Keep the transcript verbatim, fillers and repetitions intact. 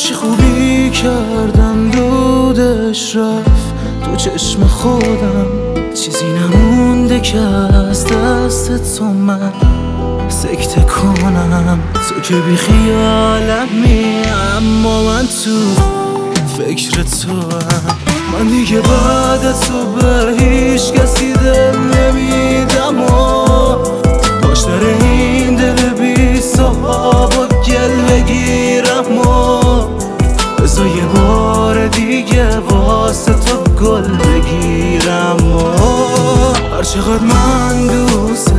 هرچی خوبی کردم دودش رفت تو چشم خودم، چیزی نمونده که از دست تو من سکته کنم. تو که بی خیالمی اما من تو فکر تو هم. من دیگه بعد تو به هیچ کسی دل نمیدم و باش در این دل بی صحاب و گل بگیرم و بذار یه بار دیگه واسه تو گل بگیرم و هر چقدر من دوست